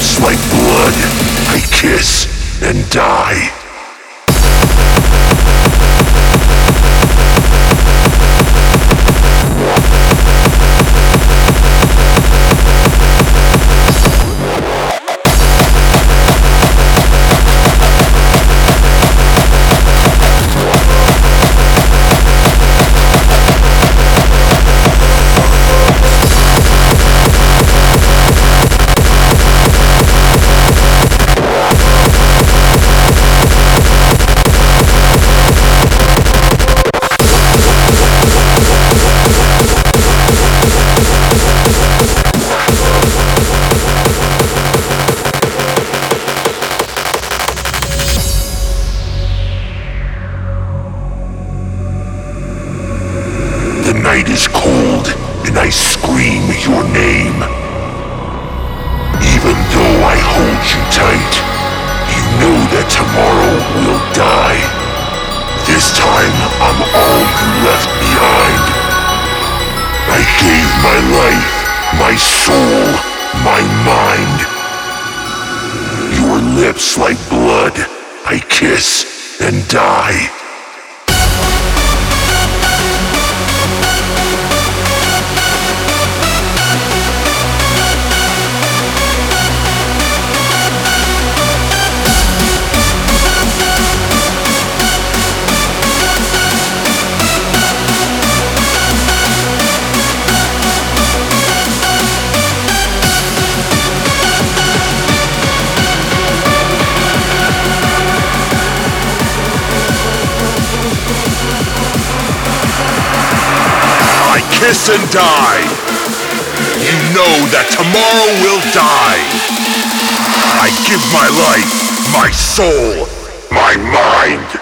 lips like blood. I kiss and die. The night is cold, and I scream your name. Even though I hold you tight, you know that tomorrow will die. This time, I'm all you left behind. I gave my life, my soul, my mind. Your lips like blood, I kiss and die. Kiss and die. You know that tomorrow will die. I give my life, my soul, my mind.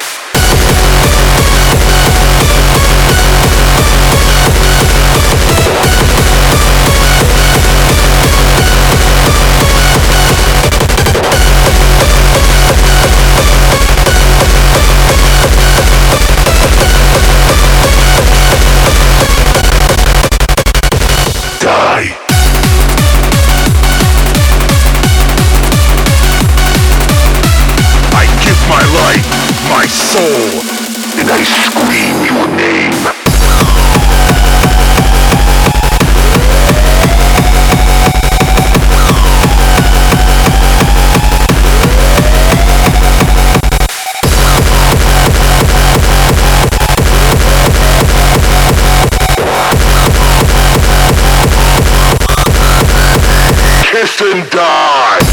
My soul, and I scream your name. Kiss and die.